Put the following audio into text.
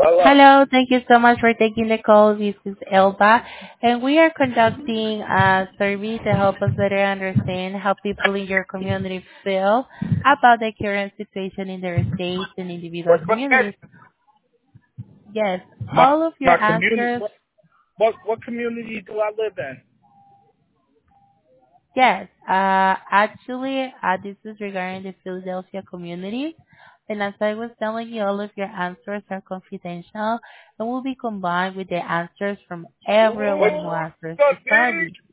Hello. Hello. Thank you so much for taking the call. This is Elba, and we are conducting a survey to help us better understand how people in your community feel about the current situation in their states and individual What's communities. that? Yes, My all of your my community. answers. What community do I live in? Yes, actually, this is regarding the Philadelphia community. And as I was telling you, all of your answers are confidential and will be combined with the answers from What everyone who answers the up, dude? survey.